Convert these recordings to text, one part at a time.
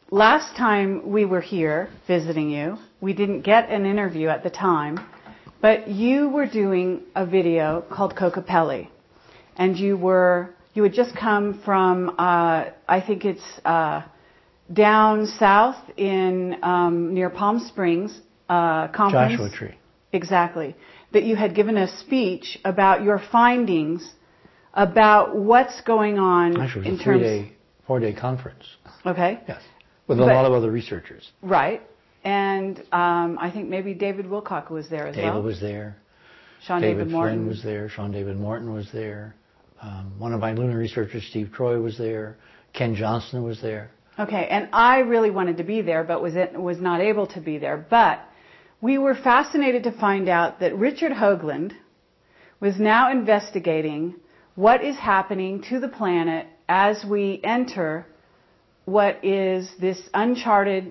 last time we were here visiting you, we didn't get an interview at the time, but you were doing a video called Kokopelli. And you had just come from, I think it's down south in near Palm Springs conference. Joshua Tree. Exactly. That you had given a speech about your findings about what's going on. Actually, it was a 4-day conference. Okay. Yes. With a lot of other researchers. Right. And I think maybe David Wilcock was there as well. David was there. Sean David Morton Flynn was there. Sean David Morton was there. One of my lunar researchers, Steve Troy, was there. Ken Johnston was there. Okay. And I really wanted to be there, but was not able to be there. But we were fascinated to find out that Richard Hoagland was now investigating what is happening to the planet as we enter what is this uncharted,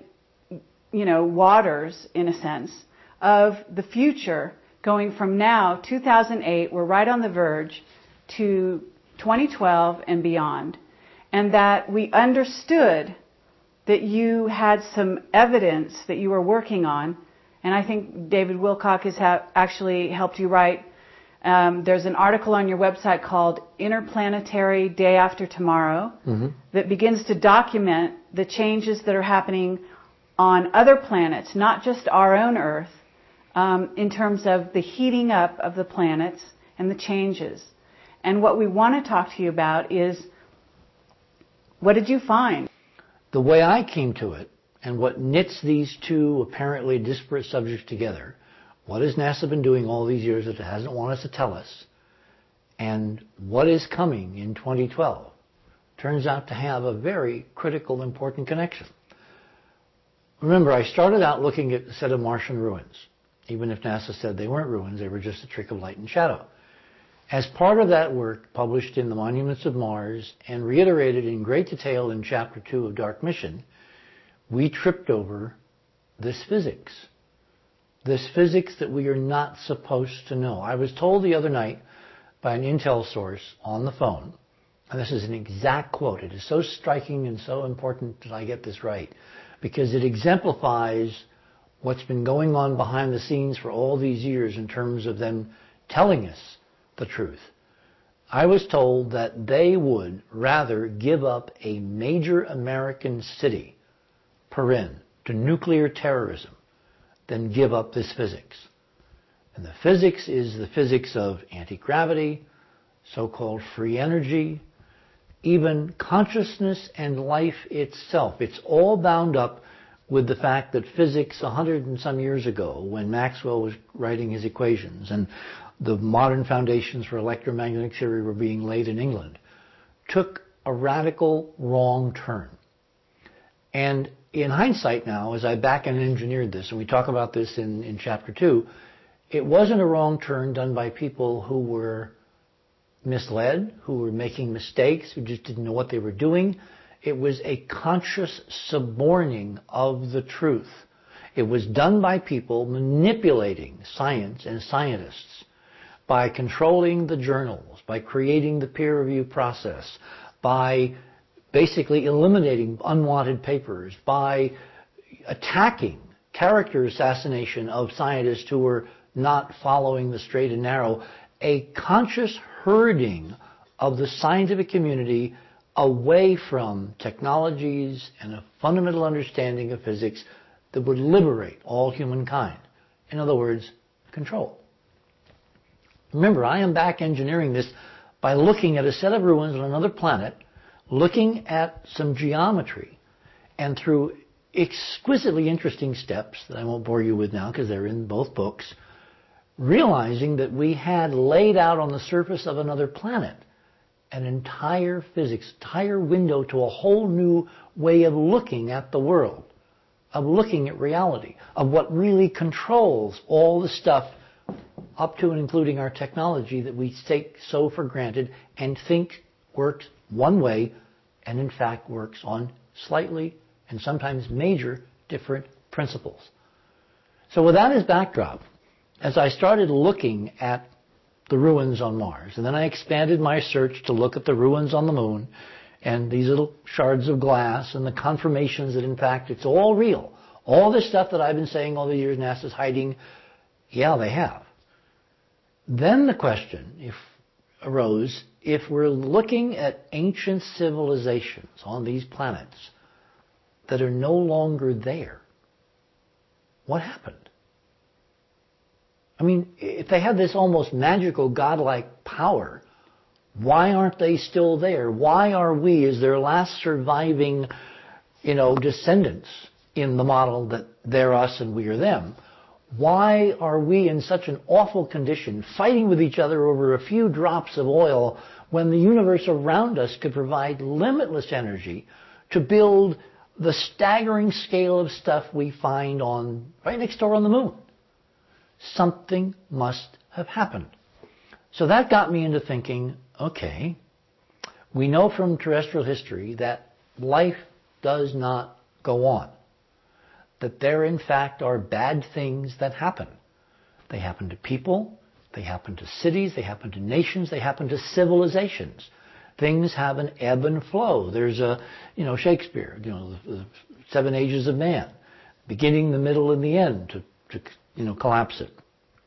waters, in a sense, of the future going from now, 2008, we're right on the verge, to 2012 and beyond. And that we understood that you had some evidence that you were working on. And I think David Wilcock has actually helped you write. There's an article on your website called Interplanetary Day After Tomorrow that begins to document the changes that are happening on other planets, not just our own Earth, in terms of the heating up of the planets and the changes. And what we want to talk to you about is, what did you find? The way I came to it, and what knits these two apparently disparate subjects together, what has NASA been doing all these years that it hasn't wanted us to tell us, and what is coming in 2012, turns out to have a very critical, important connection. Remember, I started out looking at a set of Martian ruins. Even if NASA said they weren't ruins, they were just a trick of light and shadow. As part of that work, published in the Monuments of Mars and reiterated in great detail in Chapter 2 of Dark Mission, we tripped over this physics. This physics that we are not supposed to know. I was told the other night by an intel source on the phone, and this is an exact quote. It is so striking and so important that I get this right, because it exemplifies what's been going on behind the scenes for all these years in terms of them telling us the truth. I was told that they would rather give up a major American city, Perin, to nuclear terrorism than give up this physics. And the physics is the physics of anti-gravity, so-called free energy, even consciousness and life itself. It's all bound up with the fact that physics 100 and some years ago, when Maxwell was writing his equations and the modern foundations for electromagnetic theory were being laid in England, took a radical wrong turn. And in hindsight now, as I back and engineered this, and we talk about this in Chapter 2, it wasn't a wrong turn done by people who were misled, who were making mistakes, who just didn't know what they were doing. It was a conscious suborning of the truth. It was done by people manipulating science and scientists by controlling the journals, by creating the peer review process, by basically eliminating unwanted papers, by attacking character assassination of scientists who were not following the straight and narrow, a conscious herding of the scientific community away from technologies and a fundamental understanding of physics that would liberate all humankind. In other words, control. Remember, I am back engineering this by looking at a set of ruins on another planet, looking at some geometry, and through exquisitely interesting steps that I won't bore you with now because they're in both books, realizing that we had laid out on the surface of another planet an entire physics, entire window to a whole new way of looking at the world, of looking at reality, of what really controls all the stuff up to and including our technology that we take so for granted and think works one way and in fact works on slightly and sometimes major different principles. So with that as backdrop, as I started looking at the ruins on Mars, and then I expanded my search to look at the ruins on the Moon, and these little shards of glass and the confirmations that in fact it's all real. All this stuff that I've been saying all the years NASA's hiding, yeah, they have. Then the question arose, if we're looking at ancient civilizations on these planets that are no longer there, what happened? I mean, if they have this almost magical, godlike power, why aren't they still there? Why are we, as their last surviving, descendants in the model that they're us and we are them, why are we in such an awful condition, fighting with each other over a few drops of oil when the universe around us could provide limitless energy to build the staggering scale of stuff we find right next door on the moon? Something must have happened. So that got me into thinking, okay, we know from terrestrial history that life does not go on. That there in fact are bad things that happen. They happen to people, they happen to cities, they happen to nations, they happen to civilizations. Things have an ebb and flow. There's Shakespeare, the 7 ages of man, beginning, the middle, and the end to collapse it.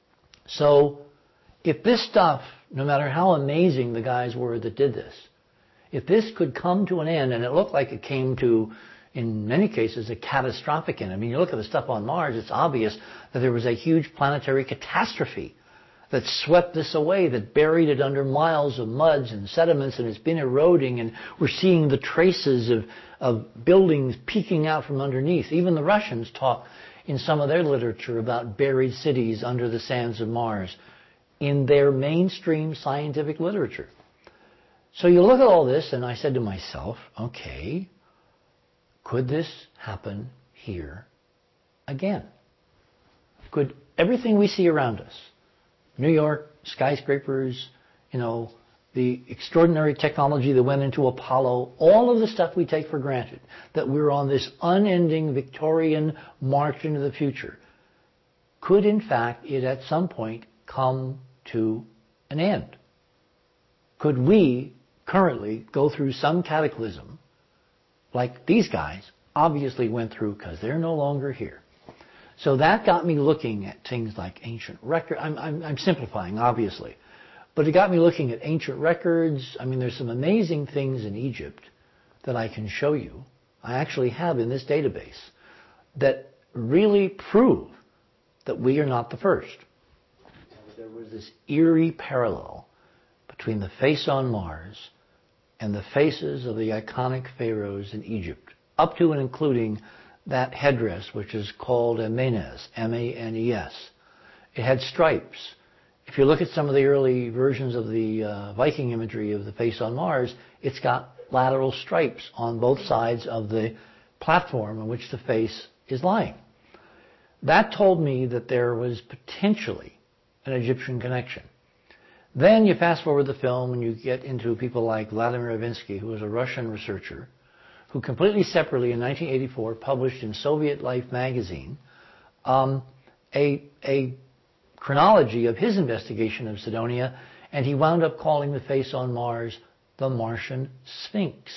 So if this stuff, no matter how amazing the guys were that did this, if this could come to an end, and it looked like it came to, in many cases, a catastrophic end. I mean, you look at the stuff on Mars, it's obvious that there was a huge planetary catastrophe that swept this away, that buried it under miles of muds and sediments, and it's been eroding, and we're seeing the traces of buildings peeking out from underneath. Even the Russians talk in some of their literature about buried cities under the sands of Mars in their mainstream scientific literature. So you look at all this, and I said to myself, okay, could this happen here again? Could everything we see around us, New York, skyscrapers, the extraordinary technology that went into Apollo, all of the stuff we take for granted, that we're on this unending Victorian march into the future, could in fact it at some point come to an end? Could we currently go through some cataclysm like these guys obviously went through because they're no longer here? So that got me looking at things like ancient records. I'm simplifying, obviously. But it got me looking at ancient records. I mean, there's some amazing things in Egypt that I can show you. I actually have in this database that really prove that we are not the first. There was this eerie parallel between the face on Mars and the faces of the iconic pharaohs in Egypt, up to and including that headdress, which is called a Manes, M-A-N-E-S. It had stripes. If you look at some of the early versions of the Viking imagery of the face on Mars, it's got lateral stripes on both sides of the platform on which the face is lying. That told me that there was potentially an Egyptian connection. Then you fast forward the film and you get into people like Vladimir Ivinsky, who was a Russian researcher, who completely separately in 1984 published in Soviet Life magazine a chronology of his investigation of Cydonia, and he wound up calling the face on Mars the Martian Sphinx.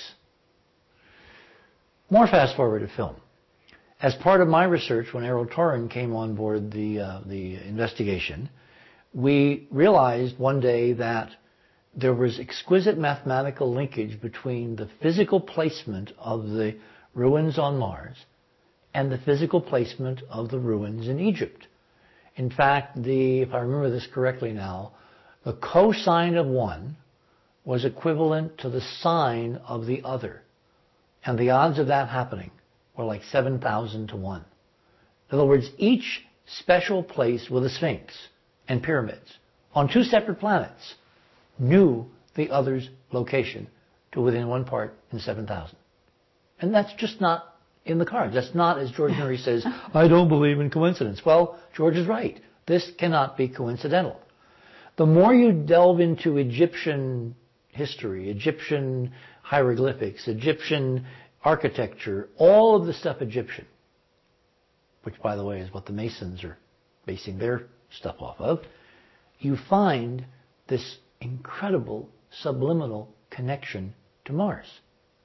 More fast forward to film. As part of my research, when Errol Torren came on board the investigation, we realized one day that there was exquisite mathematical linkage between the physical placement of the ruins on Mars and the physical placement of the ruins in Egypt. In fact, if I remember this correctly now, the cosine of one was equivalent to the sine of the other. And the odds of that happening were like 7,000 to 1. In other words, each special place with a sphinx and pyramids on 2 separate planets knew the other's location to within 1 part in 7,000. And that's just not in the cards. That's not, as George Noory says, I don't believe in coincidence. Well, George is right. This cannot be coincidental. The more you delve into Egyptian history, Egyptian hieroglyphics, Egyptian architecture, all of the stuff Egyptian, which, by the way, is what the Masons are basing their stuff off of, you find this incredible subliminal connection to Mars.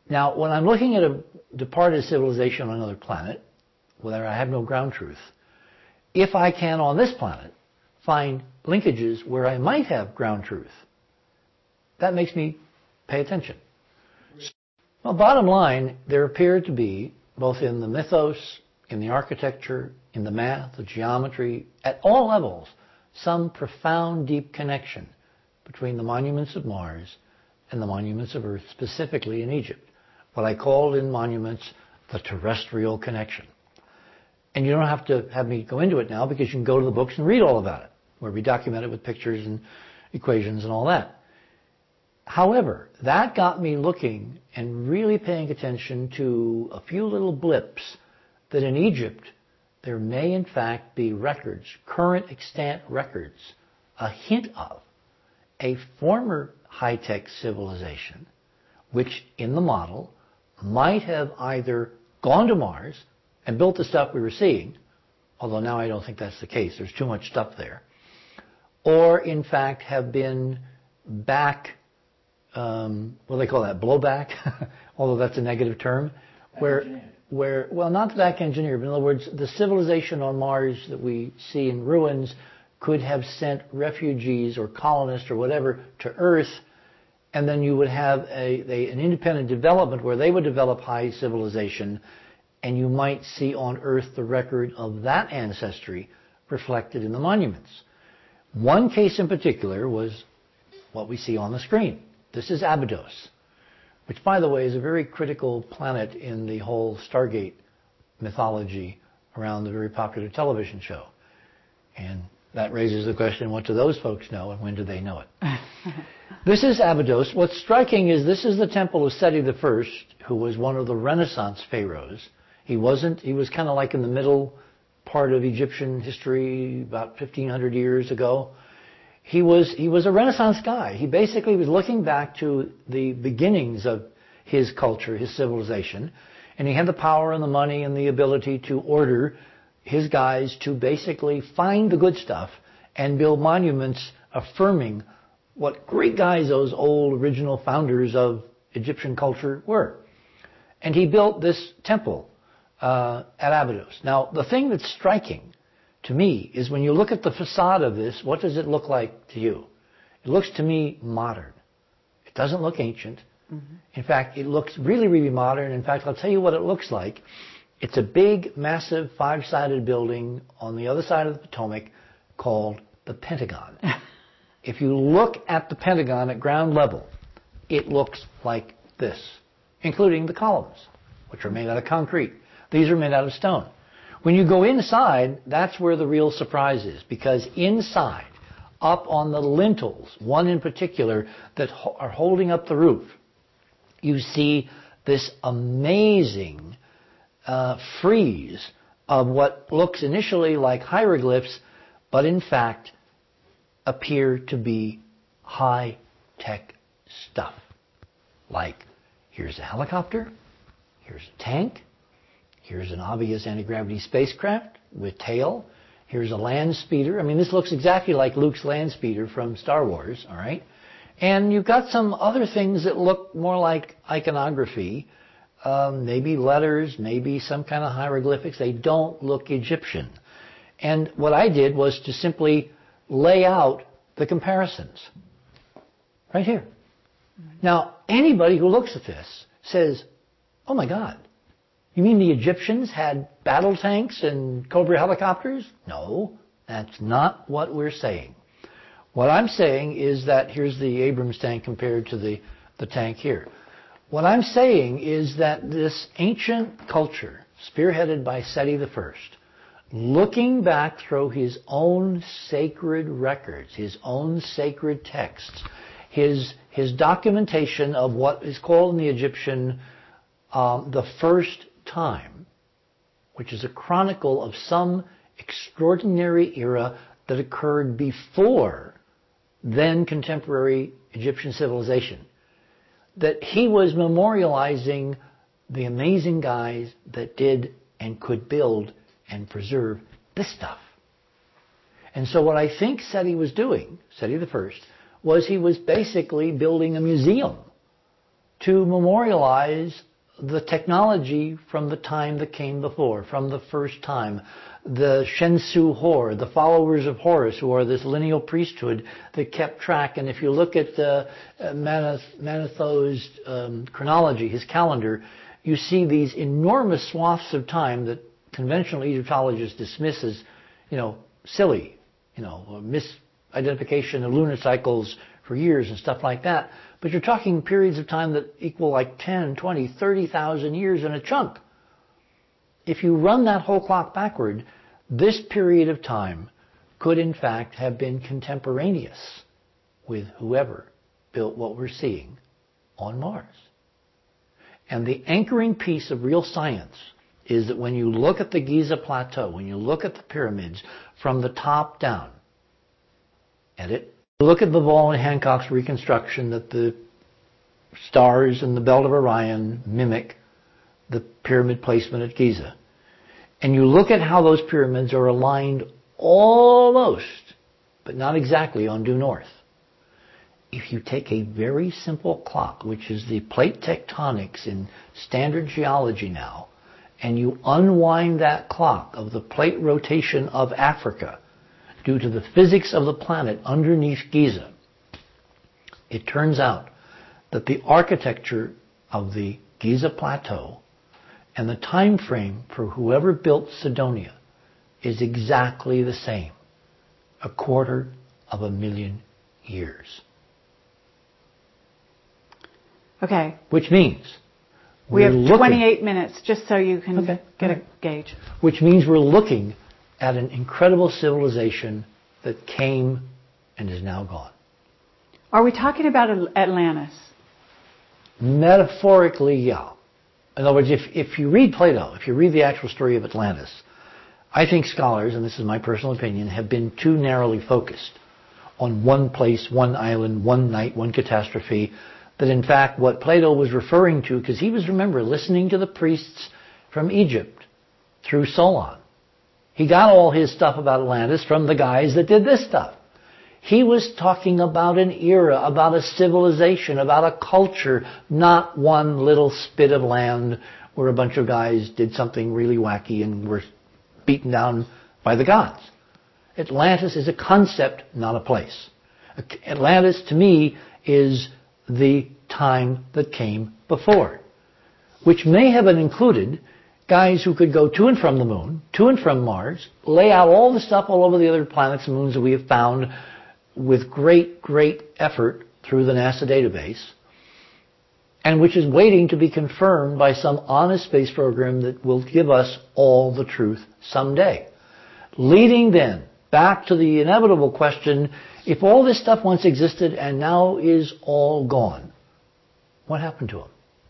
Now, when I'm looking at a departed civilization on another planet, where I have no ground truth, if I can on this planet find linkages where I might have ground truth, that makes me pay attention. Well, bottom line, there appear to be, both in the mythos, in the architecture, in the math, the geometry, at all levels, some profound, deep connection between the monuments of Mars and the monuments of Earth, specifically in Egypt. What I called in monuments the terrestrial connection. And you don't have to have me go into it now, because you can go to the books and read all about it, where we document it with pictures and equations and all that. However, that got me looking and really paying attention to a few little blips that in Egypt there may in fact be records, current extant records, a hint of a former high-tech civilization which in the model might have either gone to Mars and built the stuff we were seeing, although now I don't think that's the case, there's too much stuff there, or in fact have been back, what do they call that, blowback, although that's a negative term, where, well, not back engineered, but in other words, the civilization on Mars that we see in ruins could have sent refugees or colonists or whatever to Earth, and then you would have an independent development where they would develop high civilization, and you might see on Earth the record of that ancestry reflected in the monuments. One case in particular was what we see on the screen. This is Abydos, which, by the way, is a very critical planet in the whole Stargate mythology around the very popular television show. And that raises the question, what do those folks know, and when do they know it? This is Abydos. What's striking is this is the temple of Seti I, who was one of the Renaissance pharaohs. He was kind of like in the middle part of Egyptian history, about 1,500 years ago. He was a Renaissance guy. He basically was looking back to the beginnings of his culture, his civilization, and he had the power and the money and the ability to order his guys to basically find the good stuff and build monuments affirming what great guys those old original founders of Egyptian culture were. And he built this temple at Abydos. Now, the thing that's striking to me is when you look at the facade of this, what does it look like to you? It looks to me modern. It doesn't look ancient. Mm-hmm. In fact, it looks really, really modern. In fact, I'll tell you what it looks like. It's a big, massive, 5-sided building on the other side of the Potomac called the Pentagon. If you look at the Pentagon at ground level, it looks like this, including the columns, which are made out of concrete. These are made out of stone. When you go inside, that's where the real surprise is, because inside, up on the lintels, one in particular that are holding up the roof, you see this amazing frieze of what looks initially like hieroglyphs, but in fact appear to be high-tech stuff. Like, here's a helicopter, here's a tank, here's an obvious anti-gravity spacecraft with tail. Here's a land speeder. I mean, this looks exactly like Luke's land speeder from Star Wars, all right? And you've got some other things that look more like iconography, maybe letters, maybe some kind of hieroglyphics. They don't look Egyptian. And what I did was to simply lay out the comparisons right here. Now, anybody who looks at this says, oh my God, you mean the Egyptians had battle tanks and Cobra helicopters? No, that's not what we're saying. What I'm saying is that here's the Abrams tank compared to the tank here. What I'm saying is that this ancient culture, spearheaded by Seti I, looking back through his own sacred records, his own sacred texts, his documentation of what is called in the Egyptian the first time, which is a chronicle of some extraordinary era that occurred before then contemporary Egyptian civilization, that he was memorializing the amazing guys that did and could build and preserve this stuff. And so what I think Seti was doing, Seti I, was he was basically building a museum to memorialize the technology from the time that came before, from the first time. The Shensu Hor, the followers of Horus, who are this lineal priesthood that kept track. And if you look at Manetho's chronology, his calendar, you see these enormous swaths of time that conventional Egyptologists dismiss as, silly, misidentification of lunar cycles for years and stuff like that. But you're talking periods of time that equal like 10, 20, 30,000 years in a chunk. If you run that whole clock backward, this period of time could in fact have been contemporaneous with whoever built what we're seeing on Mars. And the anchoring piece of real science is that when you look at the Giza Plateau, when you look at the pyramids from the top down, look at the Ball and Hancock's reconstruction that the stars in the belt of Orion mimic the pyramid placement at Giza. And you look at how those pyramids are aligned almost, but not exactly, on due north. If you take a very simple clock, which is the plate tectonics in standard geology now, and you unwind that clock of the plate rotation of Africa due to the physics of the planet underneath Giza, it turns out that the architecture of the Giza Plateau and the time frame for whoever built Cydonia is exactly the same, 250,000 years. Okay. Which means we have 28 minutes, just so you can get a gauge. Which means we're looking at an incredible civilization that came and is now gone. Are we talking about Atlantis? Metaphorically, yeah. In other words, if you read Plato, if you read the actual story of Atlantis, I think scholars, and this is my personal opinion, have been too narrowly focused on one place, one island, one night, one catastrophe, that in fact what Plato was referring to, because he was, remember, listening to the priests from Egypt through Solon. He got all his stuff about Atlantis from the guys that did this stuff. He was talking about an era, about a civilization, about a culture, not one little spit of land where a bunch of guys did something really wacky and were beaten down by the gods. Atlantis is a concept, not a place. Atlantis, to me, is the time that came before, which may have included guys who could go to and from the moon, to and from Mars, lay out all the stuff all over the other planets and moons that we have found with great, great effort through the NASA database, and which is waiting to be confirmed by some honest space program that will give us all the truth someday. Leading then back to the inevitable question, if all this stuff once existed and now is all gone, what happened to them?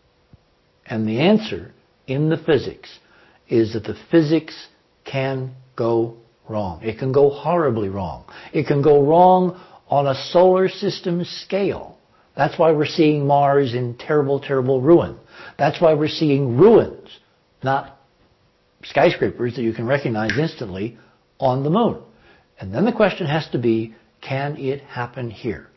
And the answer in the physics is that the physics can go wrong. It can go horribly wrong. It can go wrong on a solar system scale. That's why we're seeing Mars in terrible, terrible ruin. That's why we're seeing ruins, not skyscrapers that you can recognize instantly, on the moon. And then the question has to be, can it happen here?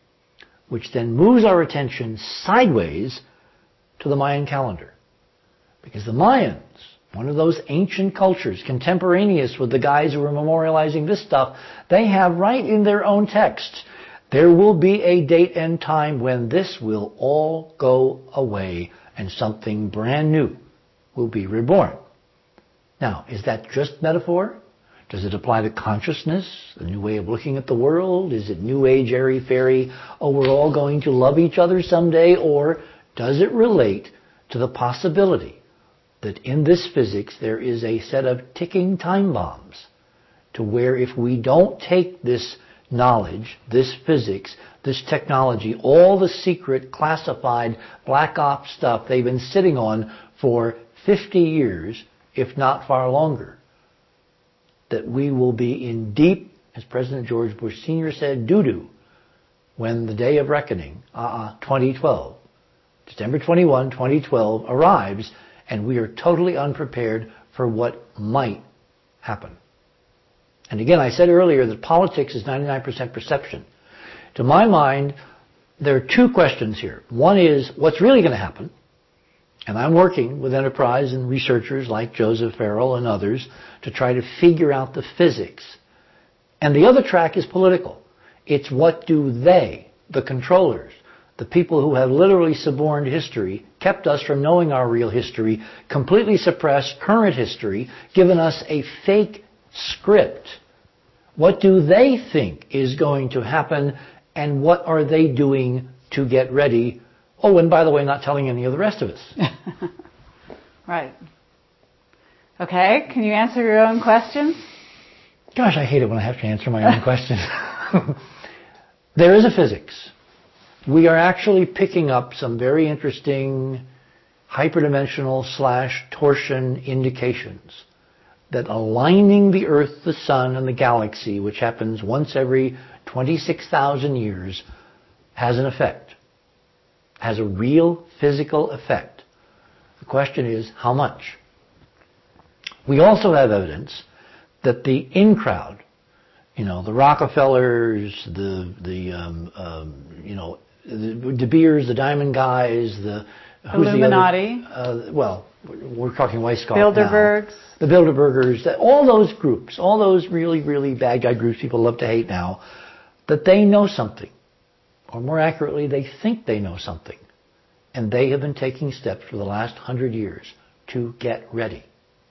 Which then moves our attention sideways to the Mayan calendar. Because the Mayans, one of those ancient cultures, contemporaneous with the guys who are memorializing this stuff, they have right in their own texts, there will be a date and time when this will all go away and something brand new will be reborn. Now, is that just metaphor? Does it apply to consciousness, a new way of looking at the world? Is it New Age, airy-fairy, oh, we're all going to love each other someday? Or does it relate to the possibility that in this physics there is a set of ticking time bombs to where if we don't take this knowledge, this physics, this technology, all the secret, classified, black ops stuff they've been sitting on for 50 years, if not far longer, that we will be in deep, as President George Bush Sr. said, doo-doo, when the day of reckoning, 2012, December 21, 2012, arrives, and we are totally unprepared for what might happen. And again, I said earlier that politics is 99% perception. To my mind, there are two questions here. One is, what's really going to happen? And I'm working with Enterprise and researchers like Joseph Farrell and others to try to figure out the physics. And the other track is political. It's what do they, the controllers, the people who have literally suborned history, kept us from knowing our real history, completely suppressed current history, given us a fake script. What do they think is going to happen, and what are they doing to get ready? Oh, and by the way, not telling any of the rest of us. Right. Okay, can you answer your own questions? Gosh, I hate it when I have to answer my own questions. There is a physics. We are actually picking up some very interesting hyperdimensional / torsion indications that aligning the Earth, the Sun, and the galaxy, which happens once every 26,000 years, has an effect. Has a real physical effect. The question is, how much? We also have evidence that the in-crowd, the Rockefellers, the De Beers, the Diamond Guys, the Illuminati. We're talking Weishaupt Bilderbergs. now. The Bilderbergers, all those groups, all those really, really bad guy groups people love to hate now, that they know something. Or more accurately, they think they know something. And they have been taking steps for the last 100 years to get ready.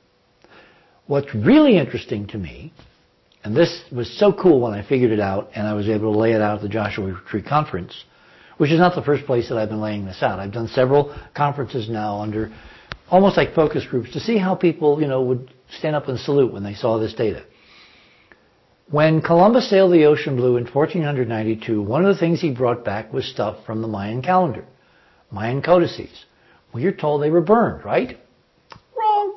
What's really interesting to me, and this was so cool when I figured it out and I was able to lay it out at the Joshua Tree Conference, which is not the first place that I've been laying this out. I've done several conferences now under almost like focus groups to see how people, would stand up and salute when they saw this data. When Columbus sailed the ocean blue in 1492, one of the things he brought back was stuff from the Mayan calendar, Mayan codices. Well, you're told they were burned, right? Wrong.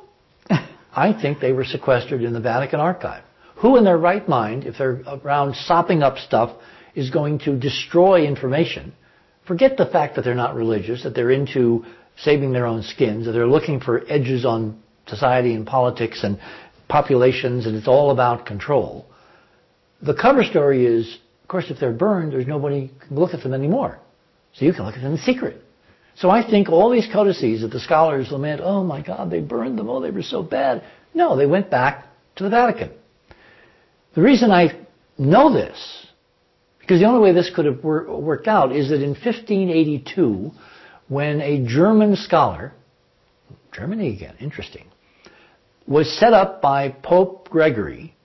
I think they were sequestered in the Vatican archive. Who in their right mind, if they're around sopping up stuff, is going to destroy information? Forget the fact that they're not religious, that they're into saving their own skins, that they're looking for edges on society and politics and populations, and it's all about control. The cover story is, of course, if they're burned, there's nobody who can look at them anymore. So you can look at them in secret. So I think all these codices that the scholars lament, oh my God, they burned them, oh, they were so bad. No, they went back to the Vatican. The reason I know this, because the only way this could have worked out, is that in 1582, when a German scholar, Germany again, interesting, was set up by Pope Gregory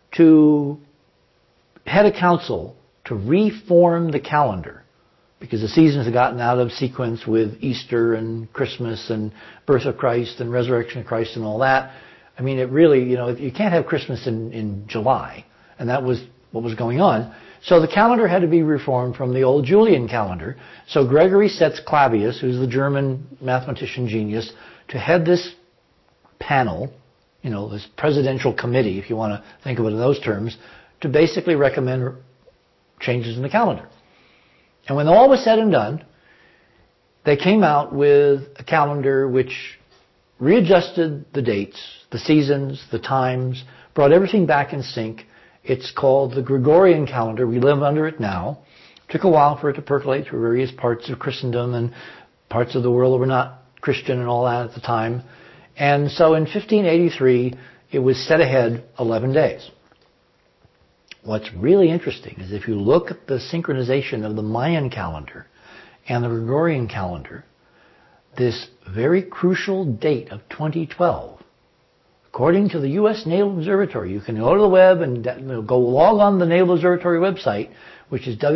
to head a council to reform the calendar, because the seasons had gotten out of sequence with Easter and Christmas and birth of Christ and resurrection of Christ and all that. I mean, it really, you can't have Christmas in July, and that was what was going on. So the calendar had to be reformed from the old Julian calendar. So Gregory sets Clavius, who's the German mathematician genius, to head this panel, this presidential committee, if you want to think of it in those terms, to basically recommend changes in the calendar. And when all was said and done, they came out with a calendar which readjusted the dates, the seasons, the times, brought everything back in sync. It's called the Gregorian calendar. We live under it now. It took a while for it to percolate through various parts of Christendom and parts of the world that were not Christian and all that at the time. And so in 1583, it was set ahead 11 days. What's really interesting is if you look at the synchronization of the Mayan calendar and the Gregorian calendar, this very crucial date of 2012, according to the U.S. Naval Observatory, you can go to the web and go log on the Naval Observatory website, which is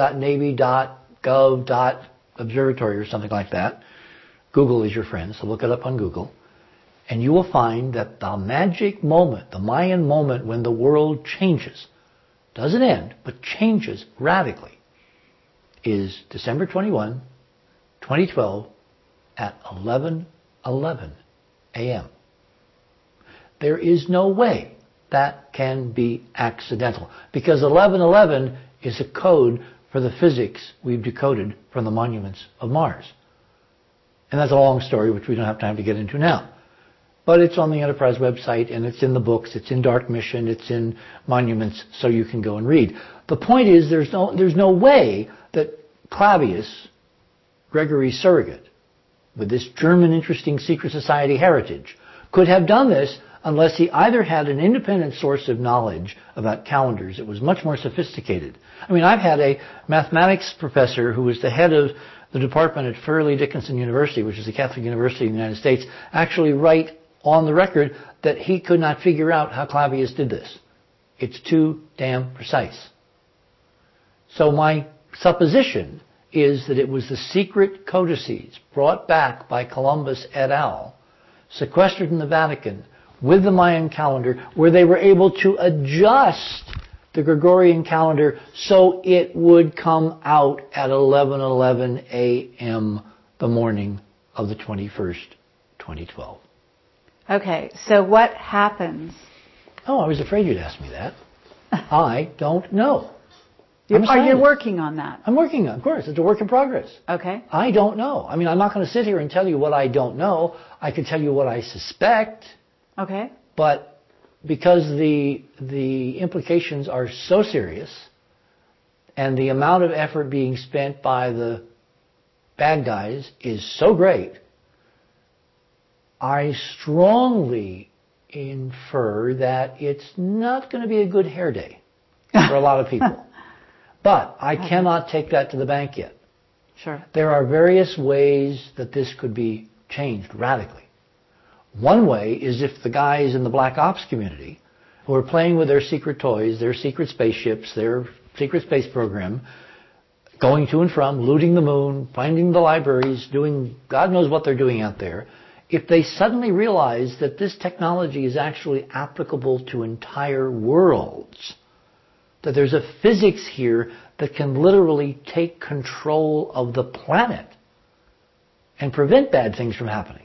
www.navy.gov.observatory or something like that. Google is your friend, so look it up on Google. And you will find that the magic moment, the Mayan moment when the world changes, doesn't end, but changes radically, is December 21, 2012 at 11:11 a.m. There is no way that can be accidental, because 11:11 is a code for the physics we've decoded from the monuments of Mars. And that's a long story which we don't have time to get into now. But it's on the Enterprise website, and it's in the books, it's in Dark Mission, it's in Monuments, so you can go and read. The point is there's no way that Clavius, Gregory's surrogate, with this German interesting secret society heritage, could have done this unless he either had an independent source of knowledge about calendars that was much more sophisticated. I mean, I've had a mathematics professor who was the head of the department at Fairleigh Dickinson University, which is a Catholic university in the United States, actually write on the record that he could not figure out how Clavius did this. It's too damn precise. So my supposition is that it was the secret codices brought back by Columbus et al., sequestered in the Vatican with the Mayan calendar, where they were able to adjust the Gregorian calendar so it would come out at 11:11 a.m. the morning of the 21st, 2012. Okay, so what happens? Oh, I was afraid you'd ask me that. I don't know. Are you working on that? I'm working on it, of course. It's a work in progress. Okay. I don't know. I mean, I'm not going to sit here and tell you what I don't know. I can tell you what I suspect. Okay. But because the implications are so serious and the amount of effort being spent by the bad guys is so great, I strongly infer that it's not going to be a good hair day for a lot of people. But I cannot take that to the bank yet. Sure. There are various ways that this could be changed radically. One way is if the guys in the black ops community who are playing with their secret toys, their secret spaceships, their secret space program, going to and from, looting the moon, finding the libraries, doing God knows what they're doing out there, if they suddenly realize that this technology is actually applicable to entire worlds, that there's a physics here that can literally take control of the planet and prevent bad things from happening.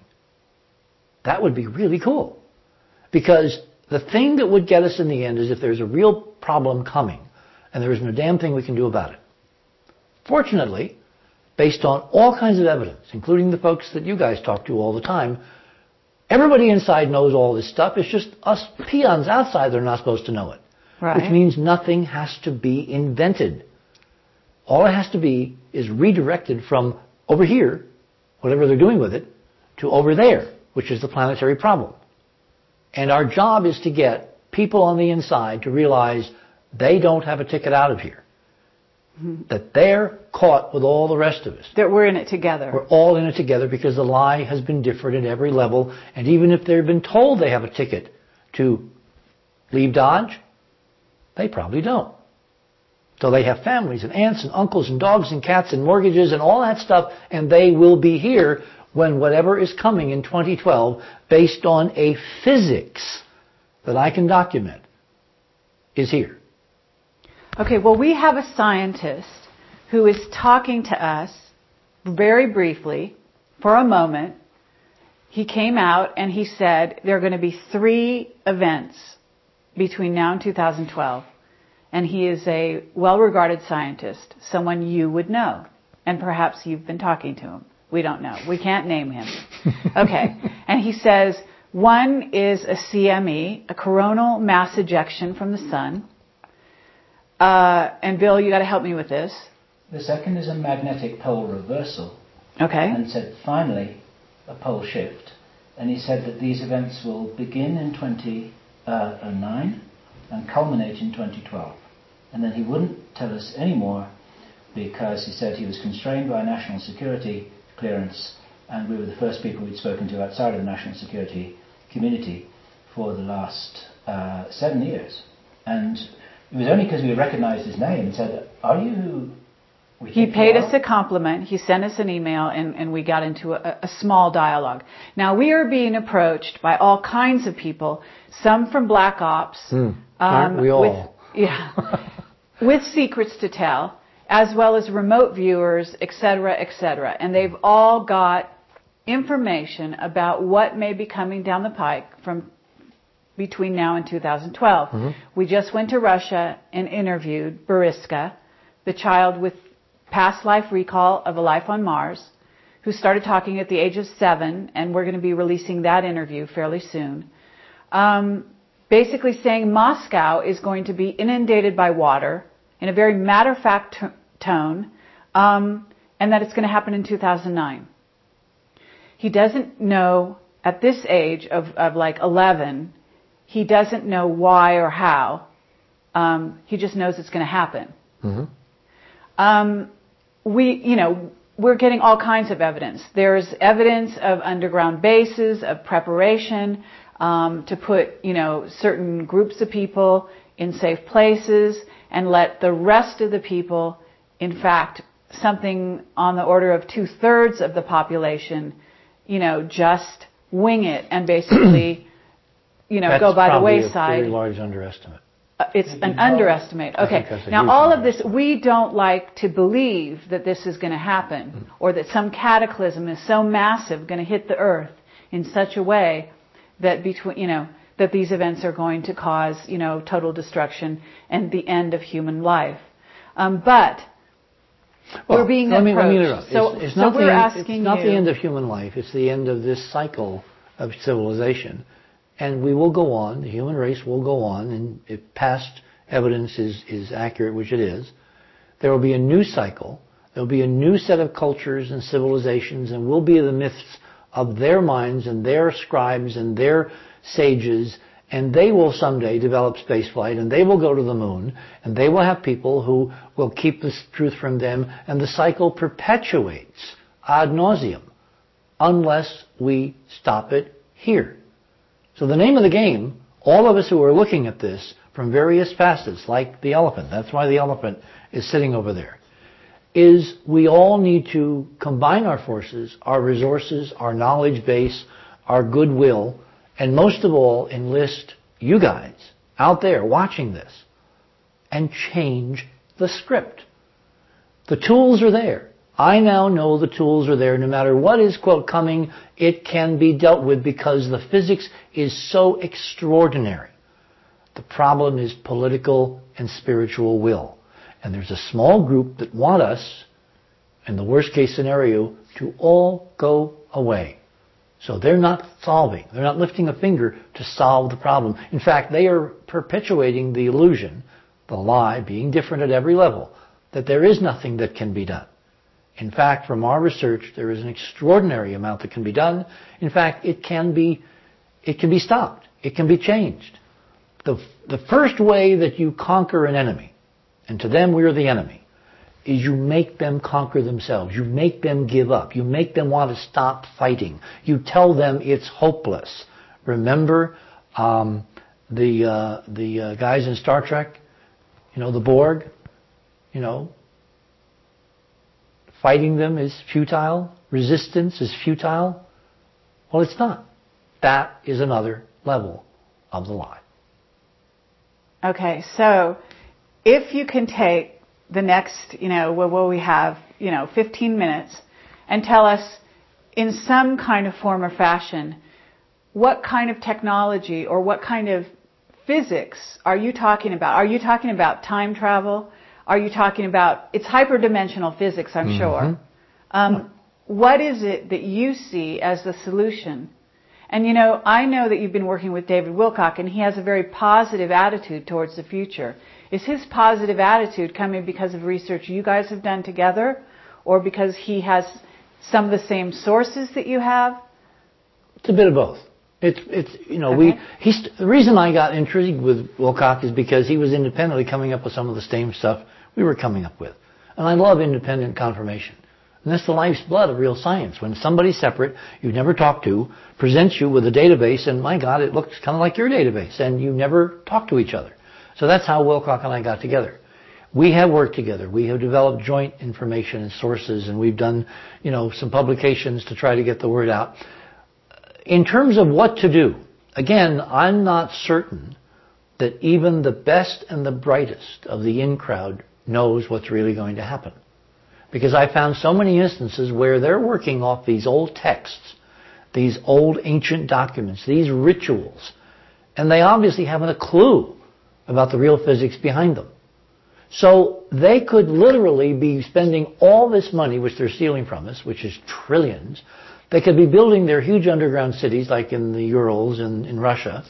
That would be really cool. Because the thing that would get us in the end is if there's a real problem coming and there isn't a damn thing we can do about it. Fortunately, based on all kinds of evidence, including the folks that you guys talk to all the time, everybody inside knows all this stuff. It's just us peons outside that are not supposed to know it. Right. Which means nothing has to be invented. All it has to be is redirected from over here, whatever they're doing with it, to over there, which is the planetary problem. And our job is to get people on the inside to realize they don't have a ticket out of here. Mm-hmm. That they're caught with all the rest of us. That we're in it together. We're all in it together because the lie has been different at every level. And even if they've been told they have a ticket to leave Dodge, they probably don't. So they have families and aunts and uncles and dogs and cats and mortgages and all that stuff, and they will be here when whatever is coming in 2012, based on a physics that I can document, is here. Okay, well, we have a scientist who is talking to us very briefly for a moment. He came out and he said there are going to be 3 events between now and 2012. And he is a well-regarded scientist, someone you would know. And perhaps you've been talking to him. We don't know. We can't name him. Okay. And he says, one is a CME, a coronal mass ejection from the sun. And Bill, you got to help me with this. The second is a magnetic pole reversal. Okay. And said, finally, a pole shift. And he said that these events will begin in 2009 and culminate in 2012. And then he wouldn't tell us any more because he said he was constrained by national security clearance, and we were the first people we'd spoken to outside of the national security community for the last 7 years. And it was only because we recognized his name and said, are you who we think He paid you are? us a compliment. He sent us an email, and we got into a small dialogue. Now, we are being approached by all kinds of people, some from Black Ops. Aren't we all? With secrets to tell, as well as remote viewers, etc., etc. And they've all got information about what may be coming down the pike from between now and 2012. Mm-hmm. We just went to Russia and interviewed Boriska, the child with past life recall of a life on Mars, who started talking at the age of 7, and we're going to be releasing that interview fairly soon. Basically saying Moscow is going to be inundated by water in a very matter-of-fact tone. and that it's going to happen in 2009. He doesn't know at this age of like 11, he doesn't know why or how. He just knows it's going to happen. We're getting all kinds of evidence. There's evidence of underground bases, of preparation, to put, certain groups of people in safe places and let the rest of the people, in fact, something on the order of 2/3 of the population, just wing it and basically, go by the wayside. That's probably a very large underestimate. It's an underestimate. Okay. Now, all of this, we don't like to believe that this is going to happen or that some cataclysm is so massive going to hit the earth in such a way that that these events are going to cause, total destruction and the end of human life. But we're being approached. Let me interrupt. It's not the end of human life. It's the end of this cycle of civilization. And we will go on, the human race will go on, and if past evidence is accurate, which it is, there will be a new cycle, there will be a new set of cultures and civilizations, and we'll be the myths of their minds and their scribes and their sages, and they will someday develop spaceflight, and they will go to the moon, and they will have people who will keep the truth from them, and the cycle perpetuates ad nauseum, unless we stop it here. So the name of the game, all of us who are looking at this from various facets, like the elephant, that's why the elephant is sitting over there, is we all need to combine our forces, our resources, our knowledge base, our goodwill, and most of all enlist you guys out there watching this and change the script. The tools are there. I now know the tools are there. No matter what is, quote, coming, it can be dealt with because the physics is so extraordinary. The problem is political and spiritual will. And there's a small group that want us, in the worst case scenario, to all go away. So they're not solving. They're not lifting a finger to solve the problem. In fact, they are perpetuating the illusion, the lie, being different at every level, that there is nothing that can be done. In fact, from our research, there is an extraordinary amount that can be done. In fact, it can be stopped. It can be changed. The first way that you conquer an enemy, and to them we are the enemy, is you make them conquer themselves. You make them give up. You make them want to stop fighting. You tell them it's hopeless. Remember the guys in Star Trek, the Borg, fighting them is futile. Resistance is futile. Well, it's not. That is another level of the lie. Okay, so if you can take the next, what we have, 15 minutes and tell us in some kind of form or fashion, what kind of technology or what kind of physics are you talking about? Are you talking about time travel? Are you talking about, it's hyperdimensional physics, I'm sure. What is it that you see as the solution? And I know that you've been working with David Wilcock, and he has a very positive attitude towards the future. Is his positive attitude coming because of research you guys have done together, or because he has some of the same sources that you have? It's a bit of both. Okay. The reason I got intrigued with Wilcock is because he was independently coming up with some of the same stuff we were coming up with. And I love independent confirmation. And that's the life's blood of real science. When somebody separate, you've never talked to, presents you with a database, and my God, it looks kind of like your database, and you never talk to each other. So that's how Wilcock and I got together. We have worked together. We have developed joint information and sources, and we've done, some publications to try to get the word out. In terms of what to do, again, I'm not certain that even the best and the brightest of the in crowd knows what's really going to happen. Because I found so many instances where they're working off these old texts, these old ancient documents, these rituals, and they obviously haven't a clue about the real physics behind them. So they could literally be spending all this money, which they're stealing from us, which is trillions. They could be building their huge underground cities like in the Urals in Russia.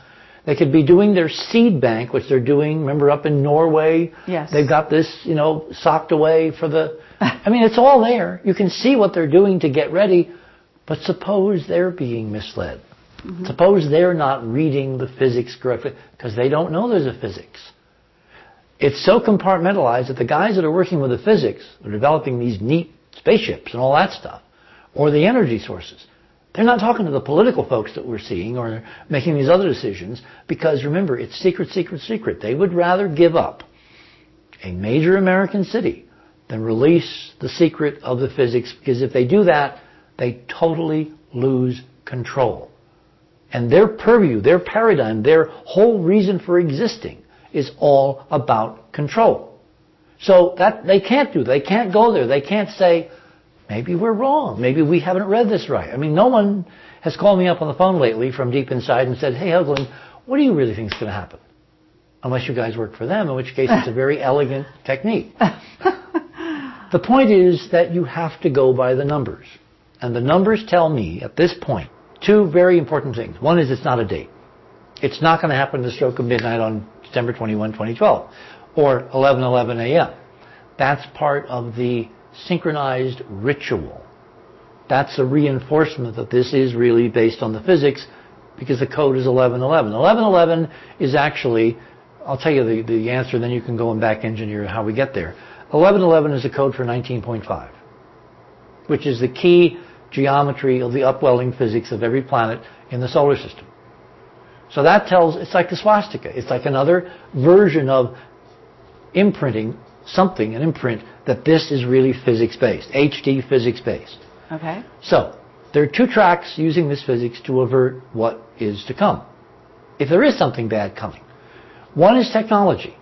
They could be doing their seed bank, which they're doing, remember, up in Norway? Yes. They've got this, socked away for the... I mean, it's all there. You can see what they're doing to get ready, but suppose they're being misled. Mm-hmm. Suppose they're not reading the physics correctly, because they don't know there's a physics. It's so compartmentalized that the guys that are working with the physics, they're developing these neat spaceships and all that stuff, or the energy sources, they're not talking to the political folks that we're seeing or making these other decisions, because remember, it's secret, secret, secret. They would rather give up a major American city than release the secret of the physics, because if they do that, they totally lose control. And their purview, their paradigm, their whole reason for existing is all about control. So that they can't do. They can't go there. They can't say, maybe we're wrong. Maybe we haven't read this right. I mean, no one has called me up on the phone lately from deep inside and said, hey, Hoagland, what do you really think is going to happen? Unless you guys work for them, in which case it's a very elegant technique. The point is that you have to go by the numbers. And the numbers tell me, at this point, two very important things. One is it's not a date. It's not going to happen at the stroke of midnight on December 21, 2012, or 11:11 a.m. That's part of the synchronized ritual. That's a reinforcement that this is really based on the physics, because the code is 11:11. 11:11 is actually, I'll tell you the answer, then you can go and back engineer how we get there. 11:11 is a code for 19.5, which is the key geometry of the upwelling physics of every planet in the solar system. So that tells, it's like the swastika. It's like another version of imprinting something, an imprint, that this is really physics-based, HD physics-based. Okay. So, there are two tracks using this physics to avert what is to come, if there is something bad coming. One is technology.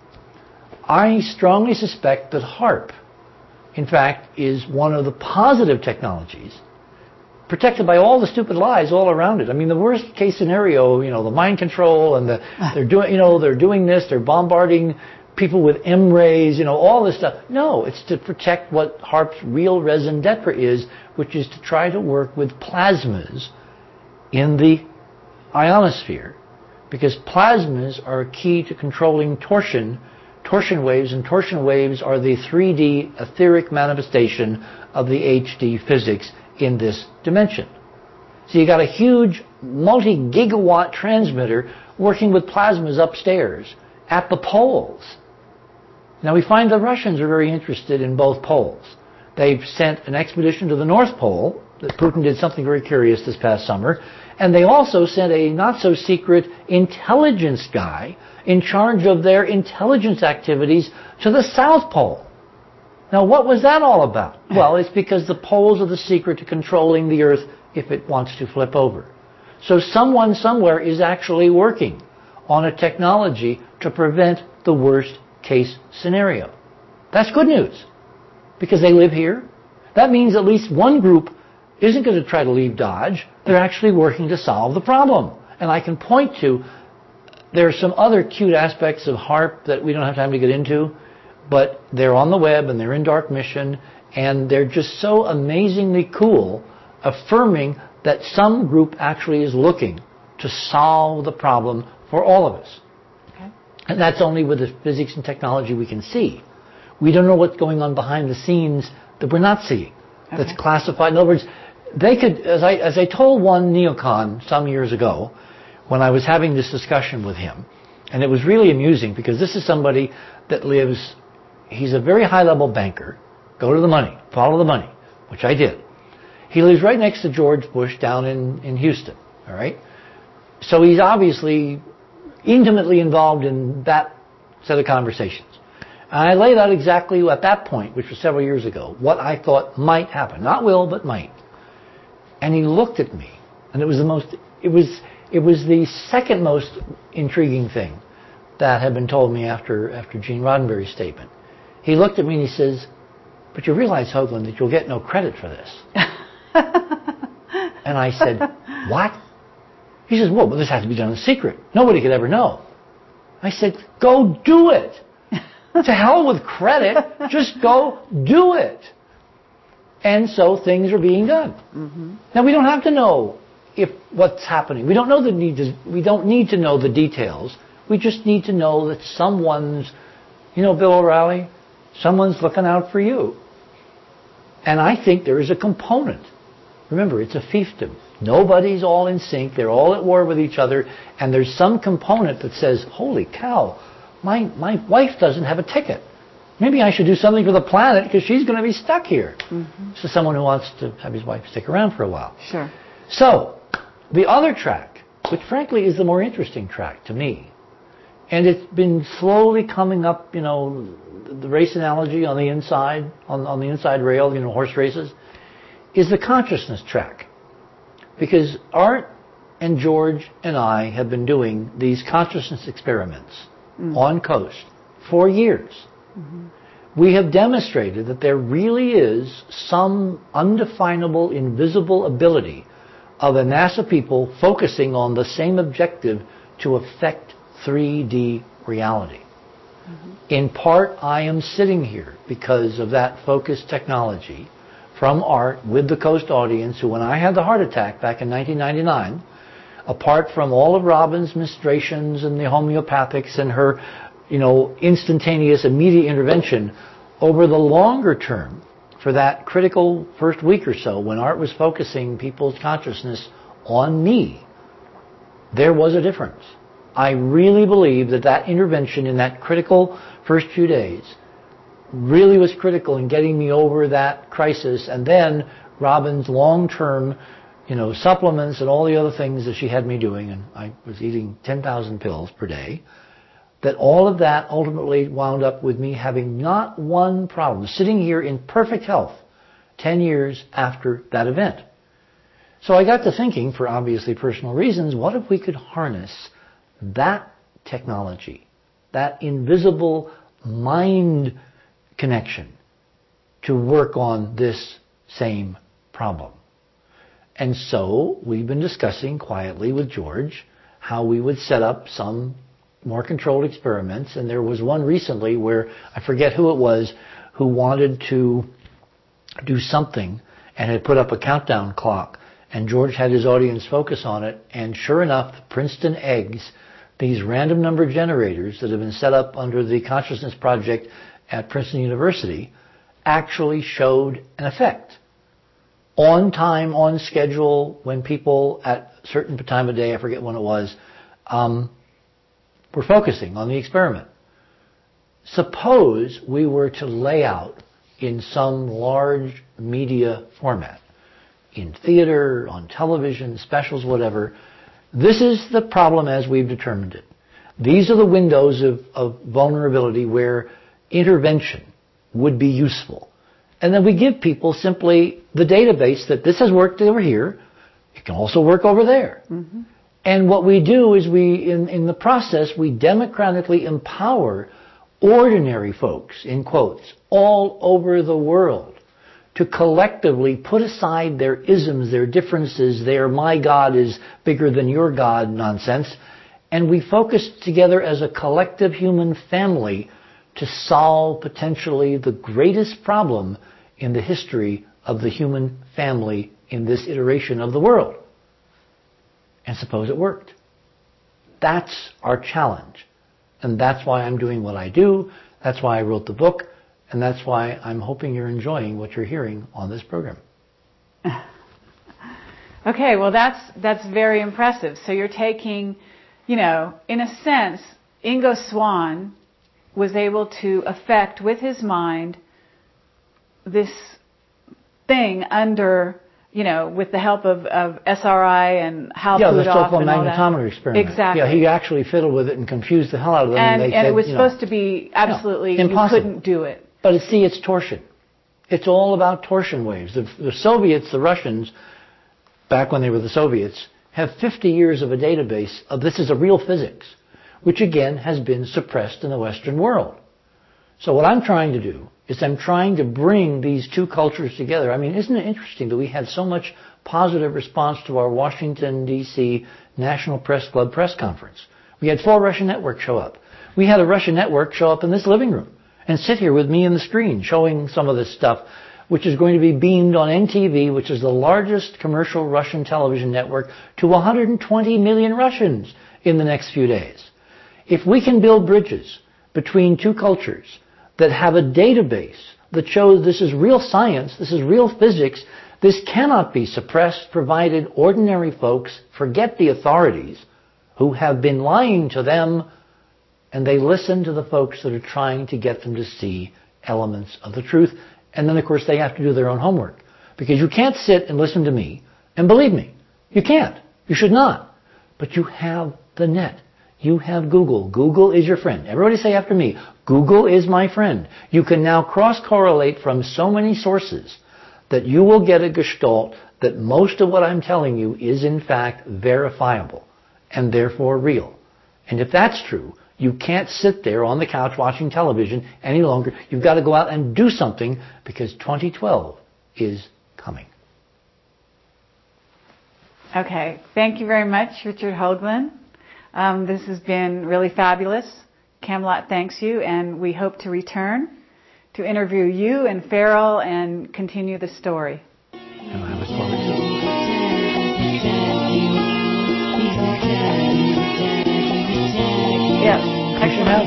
I strongly suspect that HAARP, in fact, is one of the positive technologies, protected by all the stupid lies all around it. I mean, the worst case scenario, the mind control, and they're doing this, they're bombarding people with M-rays, all this stuff. No, it's to protect what HAARP's real raison d'etre is, which is to try to work with plasmas in the ionosphere, because plasmas are key to controlling torsion waves, and torsion waves are the 3D etheric manifestation of the HD physics in this dimension. So you got a huge multi-gigawatt transmitter working with plasmas upstairs at the poles. Now we find the Russians are very interested in both poles. They've sent an expedition to the North Pole. Putin did something very curious this past summer. And they also sent a not-so-secret intelligence guy in charge of their intelligence activities to the South Pole. Now, what was that all about? Well, it's because the poles are the secret to controlling the Earth if it wants to flip over. So someone somewhere is actually working on a technology to prevent the worst case scenario. That's good news, because they live here. That means at least one group isn't going to try to leave Dodge. They're actually working to solve the problem. And I can point to, there are some other cute aspects of HAARP that we don't have time to get into, but they're on the web and they're in Dark Mission, and they're just so amazingly cool, affirming that some group actually is looking to solve the problem for all of us. Okay. And that's only with the physics and technology we can see. We don't know what's going on behind the scenes that we're not seeing, that's classified. In other words, they could, as I told one neocon some years ago, when I was having this discussion with him, and it was really amusing, because this is somebody that lives, he's a very high-level banker. Go to the money, follow the money, which I did. He lives right next to George Bush down in Houston, all right? So he's obviously intimately involved in that set of conversations. And I laid out exactly at that point, which was several years ago, what I thought might happen. Not will, but might. And he looked at me, and it was the second most intriguing thing that had been told me after Gene Roddenberry's statement. He looked at me and he says, "But you realize, Hoagland, that you'll get no credit for this." And I said, "What?" He says, "Well, but this has to be done in secret. Nobody could ever know." I said, "Go do it. To hell with credit. Just go do it." And so things are being done. Mm-hmm. Now, we don't have to know if what's happening. We don't need to know the details. We just need to know that someone's, Bill O'Reilly, someone's looking out for you. And I think there is a component. Remember, it's a fiefdom. Nobody's all in sync. They're all at war with each other. And there's some component that says, holy cow, my wife doesn't have a ticket. Maybe I should do something for the planet because she's going to be stuck here. Mm-hmm. This is someone who wants to have his wife stick around for a while. Sure. So, the other track, which frankly is the more interesting track to me, and it's been slowly coming up, the race analogy on the inside, on the inside rail, horse races, is the consciousness track. Because Art and George and I have been doing these consciousness experiments on Coast for years. Mm-hmm. We have demonstrated that there really is some undefinable, invisible ability of the NASA people focusing on the same objective to affect 3D reality. Mm-hmm. In part, I am sitting here because of that focused technology from Art with the Coast audience, who, when I had the heart attack back in 1999, apart from all of Robin's ministrations and the homeopathics and her, instantaneous, immediate intervention, over the longer term, for that critical first week or so, when Art was focusing people's consciousness on me, there was a difference. I really believe that intervention in that critical first few days really was critical in getting me over that crisis. And then Robin's long-term, supplements and all the other things that she had me doing, and I was eating 10,000 pills per day, that all of that ultimately wound up with me having not one problem, sitting here in perfect health 10 years after that event. So I got to thinking, for obviously personal reasons, what if we could harness that technology, that invisible mind connection, to work on this same problem? And so we've been discussing quietly with George how we would set up some more controlled experiments. And there was one recently where, I forget who it was, who wanted to do something and had put up a countdown clock. And George had his audience focus on it. And sure enough, Princeton eggs, these random number generators that have been set up under the Consciousness Project at Princeton University, actually showed an effect. On time, on schedule, when people at a certain time of day, I forget when it was, were focusing on the experiment. Suppose we were to lay out in some large media format, in theater, on television, specials, whatever. This is the problem as we've determined it. These are the windows of vulnerability where intervention would be useful. And then we give people simply the database that this has worked over here. It can also work over there. Mm-hmm. And what we do is in the process, we democratically empower ordinary folks, in quotes, all over the world to collectively put aside their isms, their differences, their my God is bigger than your God nonsense. And we focus together as a collective human family to solve potentially the greatest problem in the history of the human family in this iteration of the world. And suppose it worked. That's our challenge. And that's why I'm doing what I do. That's why I wrote the book. And that's why I'm hoping you're enjoying what you're hearing on this program. Okay, well that's very impressive. So you're taking, in a sense, Ingo Swann was able to affect with his mind this thing under, with the help of SRI and Hal Puthoff. Yeah, the so-called magnetometer experiment. Exactly. Yeah, he actually fiddled with it and confused the hell out of them. And it was supposed to be absolutely, you couldn't do it. But it's torsion. It's all about torsion waves. The Soviets, the Russians, back when they were the Soviets, have 50 years of a database of this is a real physics, which again has been suppressed in the Western world. So what I'm trying to do is I'm trying to bring these two cultures together. I mean, isn't it interesting that we had so much positive response to our Washington, D.C. National Press Club press conference? We had 4 Russian networks show up. We had a Russian network show up in this living room and sit here with me on the screen showing some of this stuff. which is going to be beamed on NTV, which is the largest commercial Russian television network, to 120 million Russians in the next few days. If we can build bridges between two cultures that have a database that shows this is real science, this is real physics, this cannot be suppressed, provided ordinary folks forget the authorities who have been lying to them, and they listen to the folks that are trying to get them to see elements of the truth. And then, of course, they have to do their own homework. Because you can't sit and listen to me and believe me. You can't. You should not. But you have the net. You have Google. Google is your friend. Everybody say after me, Google is my friend. You can now cross-correlate from so many sources that you will get a gestalt that most of what I'm telling you is in fact verifiable and therefore real. And if that's true, you can't sit there on the couch watching television any longer. You've got to go out and do something, because 2012 is coming. Okay. Thank you very much, Richard Hoagland. This has been really fabulous. Camelot thanks you, and we hope to return to interview you and Farrell and continue the story. And I look forward to it. Yes, excellent.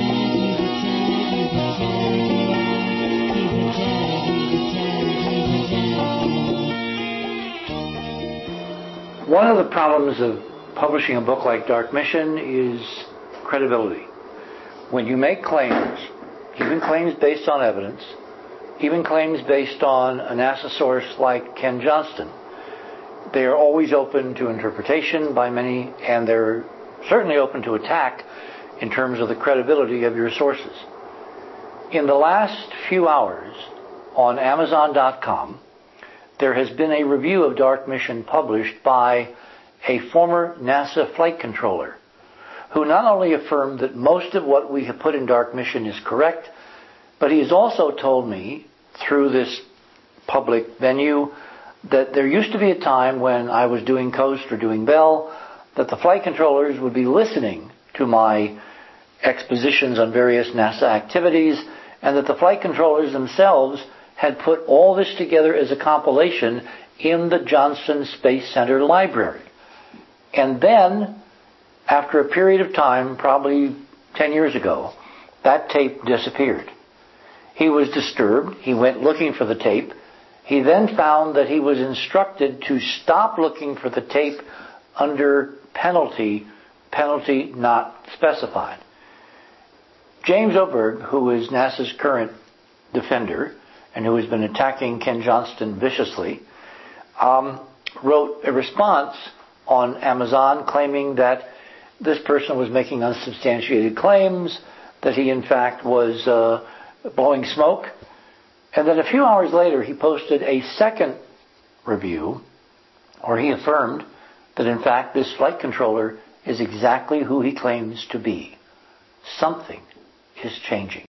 One of the problems of publishing a book like Dark Mission is credibility. When you make claims, even claims based on evidence, even claims based on a NASA source like Ken Johnston, they are always open to interpretation by many, and they're certainly open to attack in terms of the credibility of your sources. In the last few hours on Amazon.com, there has been a review of Dark Mission published by a former NASA flight controller, who not only affirmed that most of what we have put in Dark Mission is correct, but he has also told me through this public venue that there used to be a time when I was doing Coast or doing Bell that the flight controllers would be listening to my expositions on various NASA activities, and that the flight controllers themselves had put all this together as a compilation in the Johnson Space Center library. And then, after a period of time, probably 10 years ago, that tape disappeared. He was disturbed. He went looking for the tape. He then found that he was instructed to stop looking for the tape under penalty not specified. James Oberg, who is NASA's current defender and who has been attacking Ken Johnston viciously, wrote a response on Amazon claiming that this person was making unsubstantiated claims, that he in fact was blowing smoke. And then a few hours later he posted a second review where he affirmed that in fact this flight controller is exactly who he claims to be. Something is changing.